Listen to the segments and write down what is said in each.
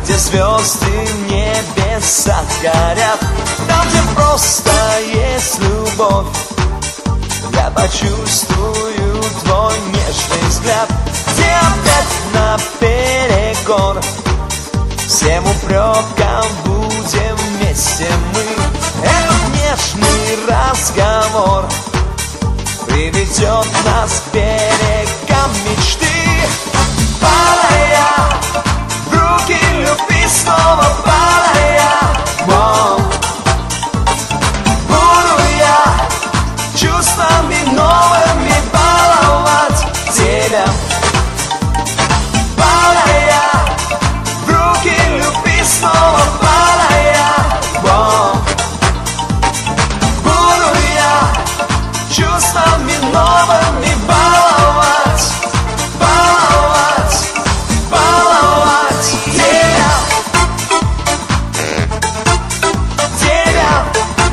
где звезды в небесах горят, там, где просто есть любовь. Я почувствую твой нежный взгляд, где опять наперекор всем упрекам будем вместе мы. Этот нежный разговор приведет нас к берегам мечты. Падая в руки любви, снова падая, буду я чувствами новыми баловать тебя. Падая в руки любви, снова падая, буду я чувствами новыми баловать, баловать, баловать тебя, тебя.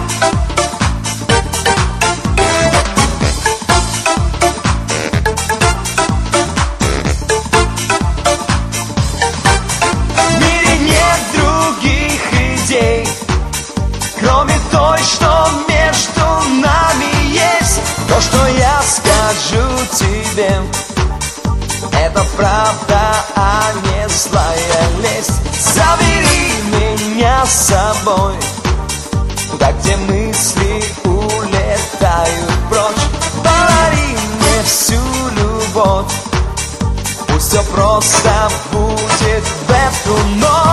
В мире нет других идей, кроме той, что между нами есть. То, что я скажу тебе, это правда, а не злая лесть. Забери меня с собой туда, где мысли улетают прочь. Подари мне всю любовь, пусть все просто будет в эту ночь.